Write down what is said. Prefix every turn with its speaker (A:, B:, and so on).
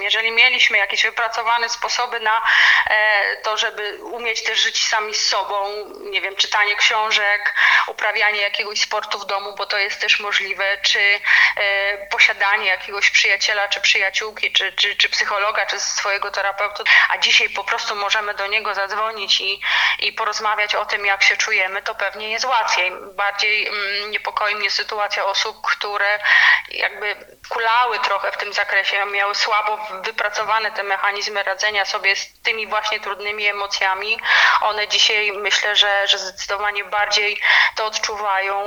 A: Jeżeli mieliśmy jakieś wypracowane sposoby na to, żeby umieć też żyć sami z sobą, nie wiem, czytanie książek, uprawianie jakiegoś sportu w domu, bo to jest też możliwe, czy posiadanie jakiegoś przyjaciela, czy przyjaciółki, czy psychologa, czy swojego terapeuty, a dzisiaj po prostu możemy do niego zadzwonić i porozmawiać o tym, jak się czujemy, to pewnie jest łatwiej. Bardziej niepokoi mnie sytuacja osób, które jakby kulały trochę w tym zakresie, miały słabo wypracowane te mechanizmy radzenia sobie z tymi właśnie trudnymi emocjami. One dzisiaj myślę, że zdecydowanie bardziej to odczuwają